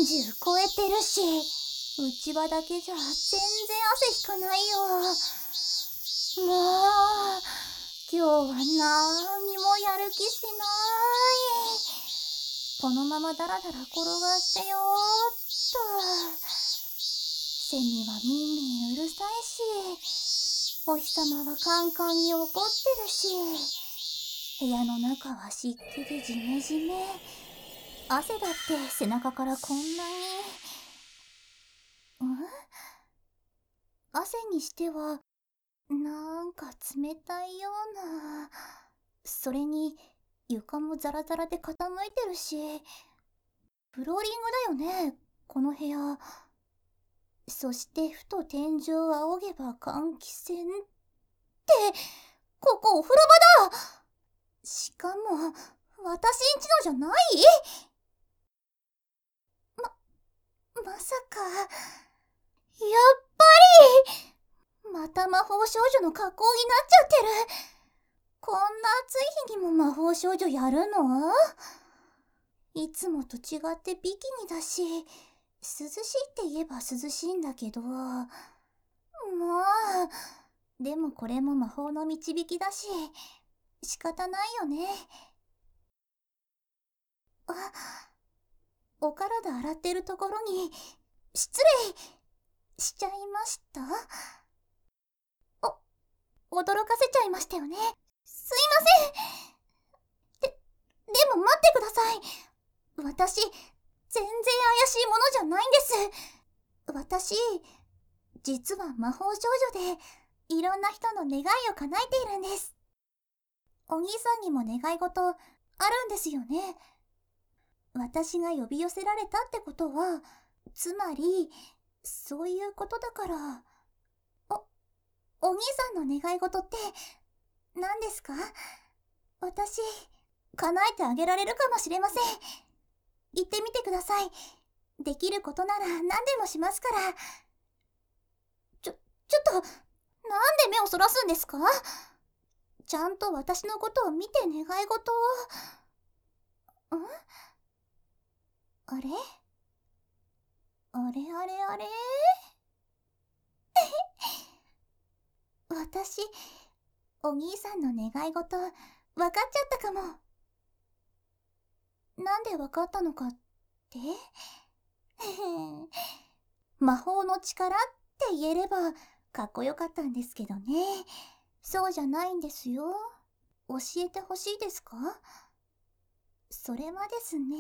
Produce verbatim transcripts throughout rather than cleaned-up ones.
じゅう超えてるし、内輪だけじゃ全然汗引かないよ。もう今日は何にもやる気しない。このままダラダラ転がってよーっと。セミはミンミンうるさいし、お日様はカンカンに怒ってるし、部屋の中は湿気でジメジメ。汗だって背中からこんなに。ん？汗にしてはなんか冷たいような。それに床もザラザラで傾いてるし、フローリングだよね、この部屋。そしてふと天井を仰げば換気扇って、ここお風呂場だ。しかも私んちのじゃない？ま、まさか、やっぱりまた魔法少女の格好になっちゃってる。こんな暑い日にも魔法少女やるの？いつもと違ってビキニだし、涼しいって言えば涼しいんだけど、もう、でもこれも魔法の導きだし、仕方ないよね。あ、お体洗ってるところに失礼しちゃいました？お、驚かせちゃいましたよね。すいません。で、でも待ってください。私、全然怪しいものじゃないんです。私、実は魔法少女で、いろんな人の願いを叶えているんです。お兄さんにも願い事あるんですよね。私が呼び寄せられたってことは、つまり、そういうことだから。お、お兄さんの願い事って何ですか？私、叶えてあげられるかもしれません。言ってみてください。できることなら何でもしますから。ちょ、ちょっと、なんで目をそらすんですか？ちゃんと私のことを見て願い事を。ん？あれ？あれあれあれ私、お兄さんの願い事、わかっちゃったかも。なんでわかったのかって魔法の力って言えればかっこよかったんですけどね。そうじゃないんですよ。教えてほしいですか？それはですね、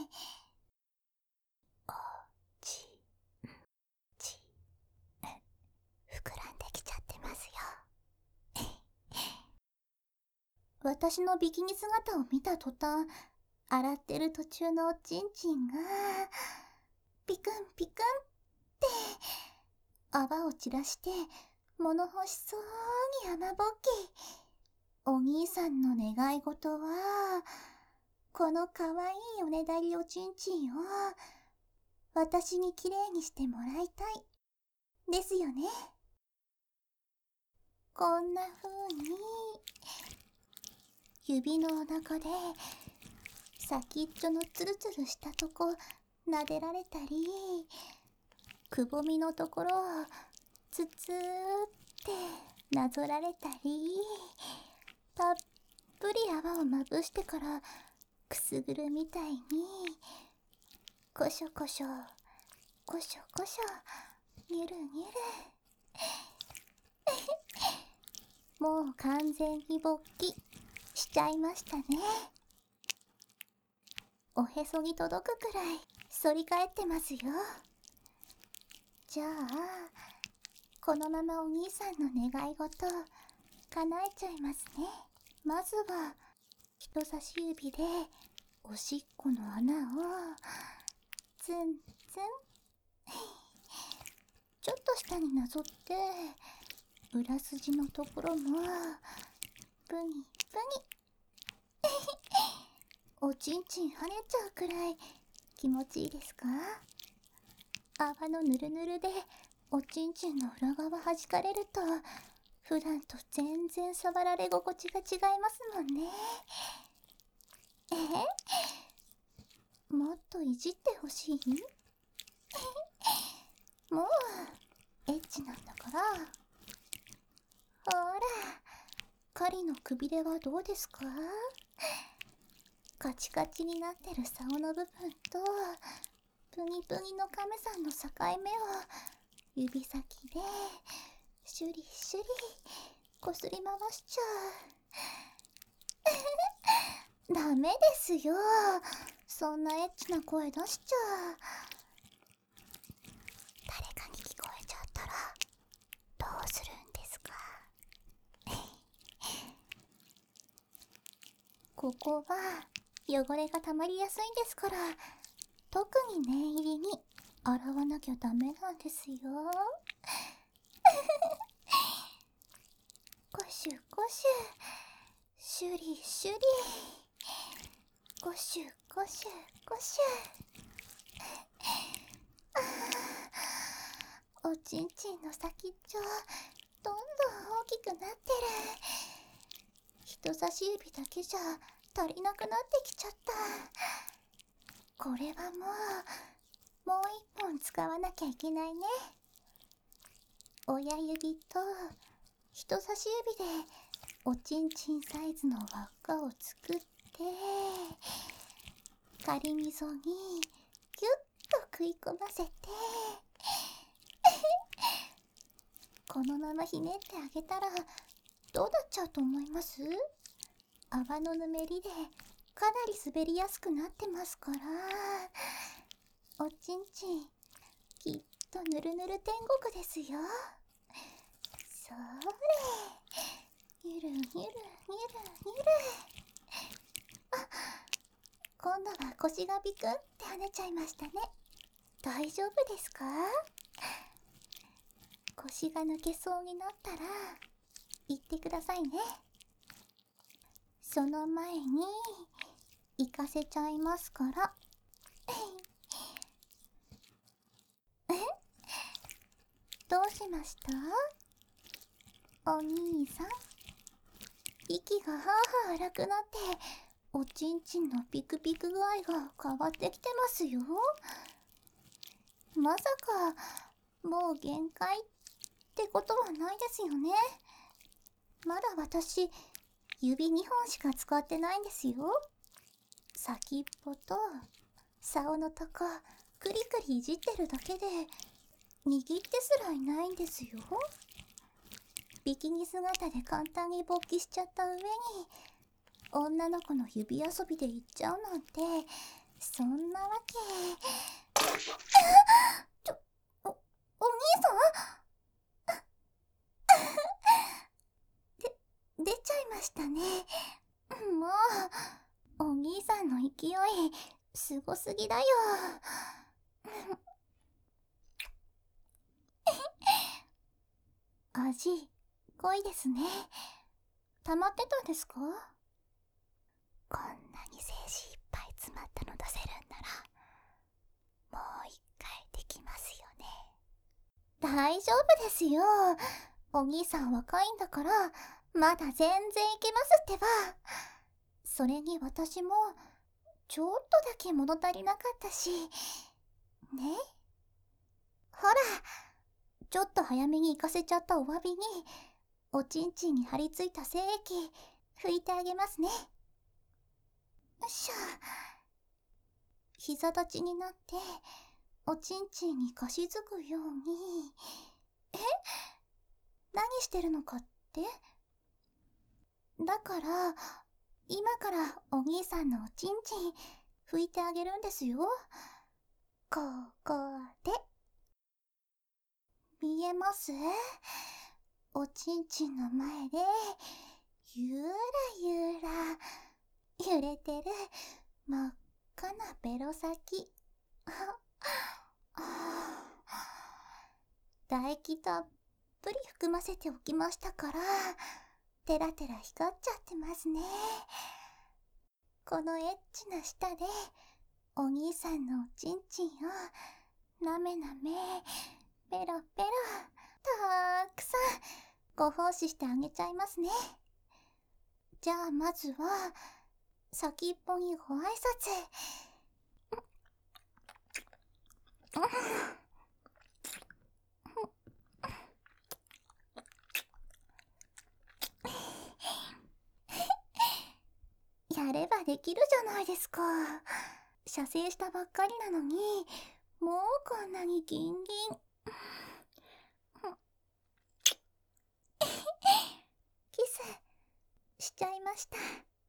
おちち膨らんできちゃってますよ。私のビキニ姿を見た途端、洗ってる途中のおちんちんがピクンピクンって泡を散らして物欲しそうに雨ぼき。お兄さんの願い事は、このかわいいおねだりおちんちんを私にきれいにしてもらいたいですよね。こんな風に指のお腹で先っちょのツルツルしたとこ撫でられたり、くぼみのところをツツーってなぞられたり、たっぷり泡をまぶしてからくすぐるみたいにコショコショコショコショニュルニュルもう完全に勃起しちゃいましたね。おへそに届くくらい反り返ってますよ。じゃあこのままお兄さんの願い事叶えちゃいますね。まずは人差し指でおしっこの穴をツンツンちょっと下になぞって、裏筋のところもプニプニおちんちん跳ねちゃうくらい気持ちいいですか？泡のぬるぬるでおちんちんの裏側弾かれると、普段と全然触られ心地が違いますもんね。え？もっといじってほしい？ もうエッチなんだから。ほら、狩りのくびれはどうですか？カチカチになってる竿の部分とプニプニの亀さんの境目を指先でシュリシュリこすり回しちゃう。ダメですよ、そんなエッチな声出しちゃ。誰かに聞こえちゃったらどうするんですか？ここは汚れがたまりやすいんですから、特に念入りに洗わなきゃダメなんですよ。ゴシュゴシュ、シュリシュリ、ゴシュゴシュゴシュ。あー、おちんちんの先っちょどんどん大きくなってる。人差し指だけじゃ足りなくなってきちゃった。これはもうもう一本使わなきゃいけないね。親指と人差し指でおちんちんサイズの輪っかを作って仮溝にギュッと食い込ませてこのままひねってあげたらどうなっちゃうと思います？泡のぬめりでかなり滑りやすくなってますから、おちんちんきっとぬるぬる天国ですよ。それ、ゆるゆるゆるゆる。あ、今度は腰がビクンって跳ねちゃいましたね。大丈夫ですか？腰が抜けそうになったら言ってくださいね。その前に行かせちゃいますから。え？どうしました？お兄さん。息がはあはあ荒くなっておちんちんのピクピク具合が変わってきてますよ。まさかもう限界ってことはないですよね。まだ私指にほんしか使ってないんですよ。先っぽと竿のとこクリクリいじってるだけで握ってすらいないんですよ。ビキニ姿で簡単に勃起しちゃった上に女の子の指遊びでいっちゃうなんて、そんなわけ。ちょ、お、お兄さんで、出ちゃいましたね。もう、お兄さんの勢いすごすぎだよ。味濃いですね。溜まってたんですか？こんなに精子いっぱい詰まったの出せるんならもう一回できますよね。大丈夫ですよ。お兄さん若いんだからまだ全然いけますってば。それに私もちょっとだけ物足りなかったしね。ほら、ちょっと早めに行かせちゃったお詫びにおちんちんに張り付いた精液拭いてあげますね。よっしゃ。膝立ちになっておちんちんにかしずくように。え？何してるのかって？だから今からお兄さんのおちんちん拭いてあげるんですよ。ここで見えます？おちんちんの前でゆらゆら揺れてる真っ赤なベロ先。唾液たっぷり含ませておきましたからテラテラ光っちゃってますね。このエッチな舌でお兄さんのおちんちんをなめなめペロペロたくさんご奉仕してあげちゃいますね。じゃあまずは先っぽにご挨拶。 やればできるじゃないですか。射精したばっかりなのに、もうこんなにギンギン。キスしちゃいました。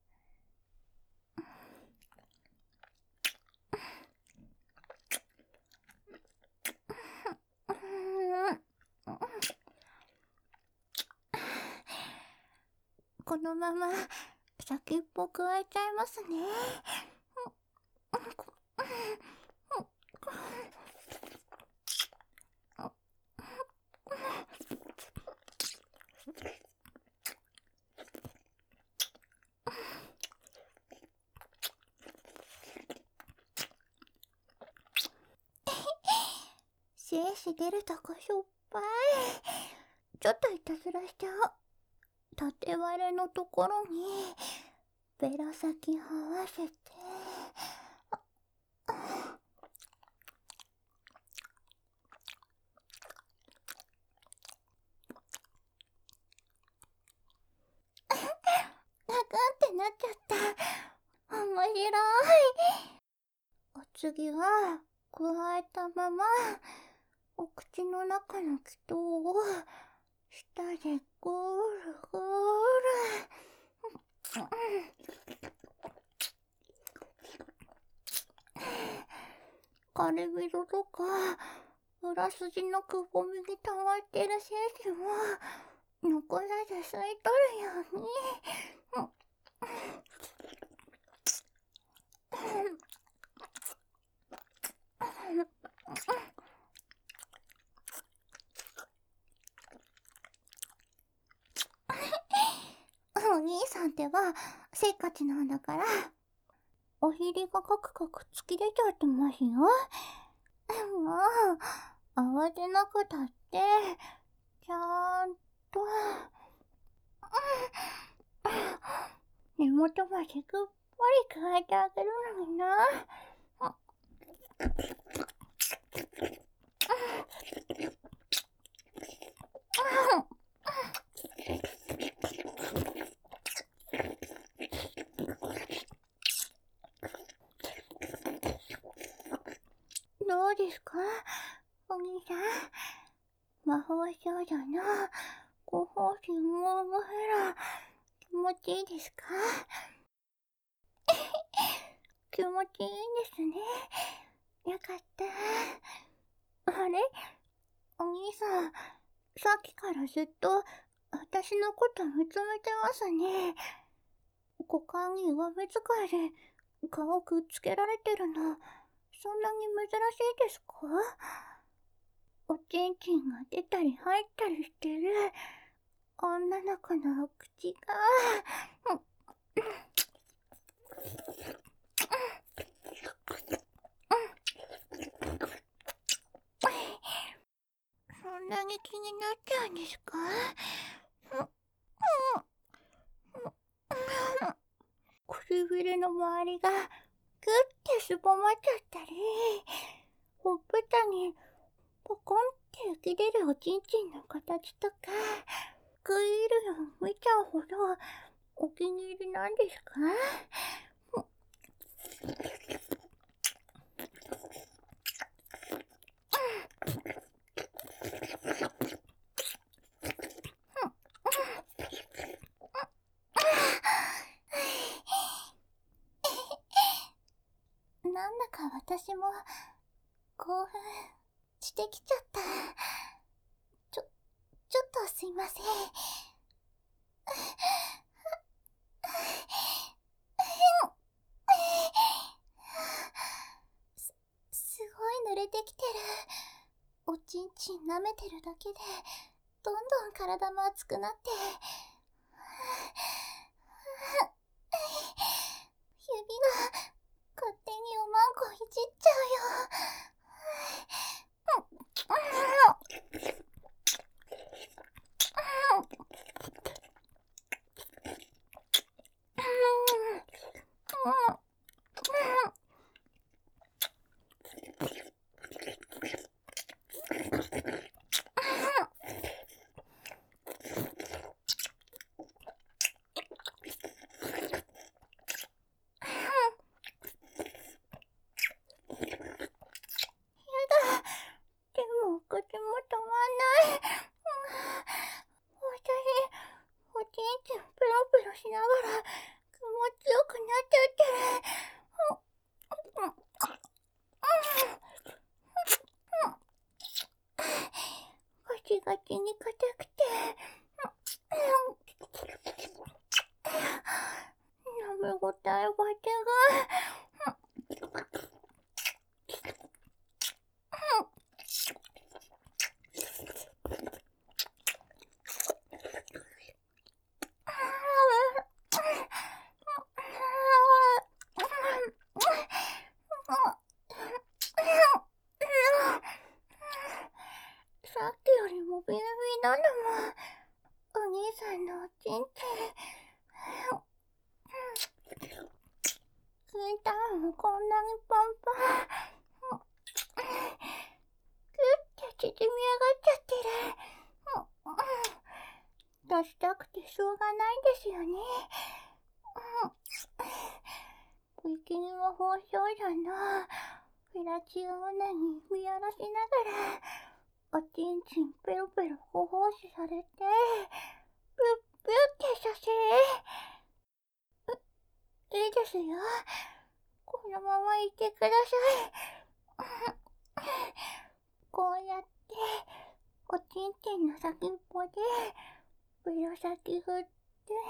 このまま先っぽくわえちゃいますね。精子出るとこしょっぱい。ちょっといたずらしちゃおう。縦割れのところにベラ先合わせて、ガクンってなっちゃった。面白い。お次は加えたままお口の中の気筒を舌でゴールゴール。カリビドとか裏筋のくぼみに溜まってる精子も残さず吸い取るように。お兄さんってはせっかちなんだからおひりがカクカク突き出ちゃってますよ。もう慌てなくたってちゃんと根元までぐっぽり加えてあげるのにな。どうですかお兄さん。魔法少女のご奉仕ももへら気持ちいいですか？気持ちいいんですね。よかった。あれお兄さん、さっきからずっと私のこと見つめてますね。股間に上目遣いで顔くっつけられてるの、そんなに珍しいですか？おちんちんが出たり入ったりしてる女の子のお口が。そんなに気になっちゃうんですか？唇の周りがギュッてすぼまっちゃったり、ほっぺたにポコンって浮き出るおちんちんの形とか、食い入るのを見ちゃうほどお気に入りなんですか？なんだか私も興奮してきちゃった。ちょ、ちょっとすいません。す、すごい濡れてきてる。おちんちん舐めてるだけでどんどん体も熱くなって、指が勝手におまんこいじっちゃうよ。 しながら気持ちよくなっちゃってる。ガチガチに硬くて飲み応えが違う。さっきよりもビリビリなのもお兄さんのおちんちん。金玉もこんなにパンパン。キュッて縮み上がっちゃってる。出したくてしょうがないんですよね。ビキニも包丁だな。フェラチオ女に見下ろしながらおちんちんペロペロほほうしされて、ピュッピュッてさせ、いいですよ。このままいてください。こうやっておちんちんの先っぽでペロ先振って、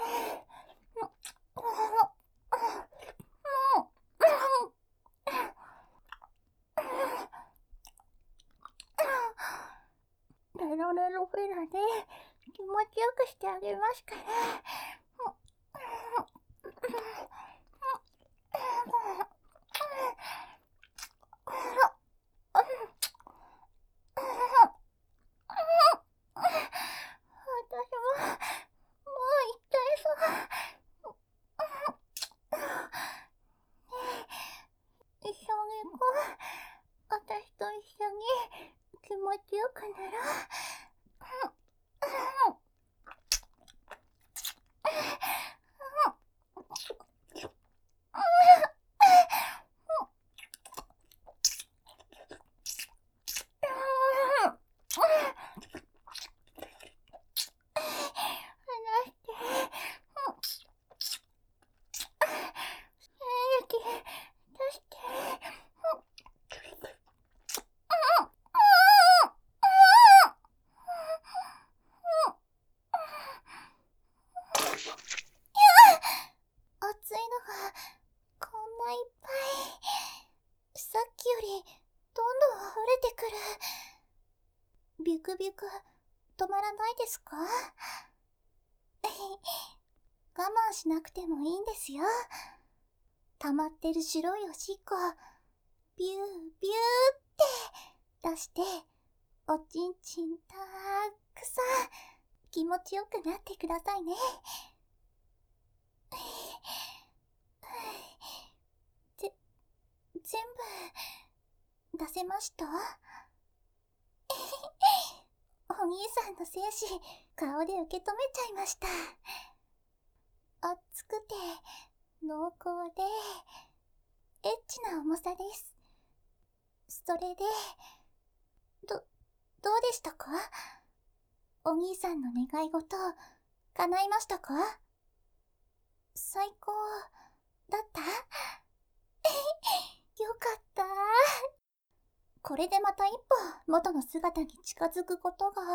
レロレロフェラで気持ちよくしてあげますから。私と一緒に気持ちよくなろう。ビクビク止まらないですか？我慢しなくてもいいんですよ。溜まってる白いおしっこビュービューって出して、おちんちんたくさん気持ちよくなってくださいね。ぜ全部出せました？お兄さんの精子、顔で受け止めちゃいました。熱くて、濃厚で、エッチな重さです。それで、ど、どうでしたか？お兄さんの願い事、叶いましたか？最高、だった？よかった。これでまた一歩元の姿に近づくことが。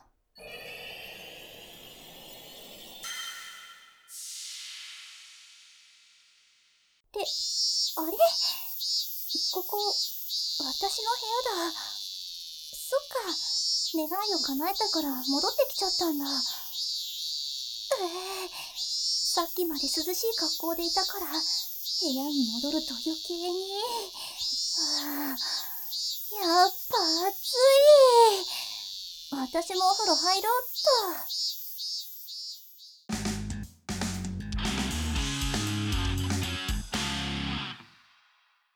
ってあれ、ここ私の部屋だ。そっか、願いを叶えたから戻ってきちゃったんだ。えー、さっきまで涼しい格好でいたから部屋に戻ると余計に。ああ、やっぱ暑い。私もお風呂入ろうっと。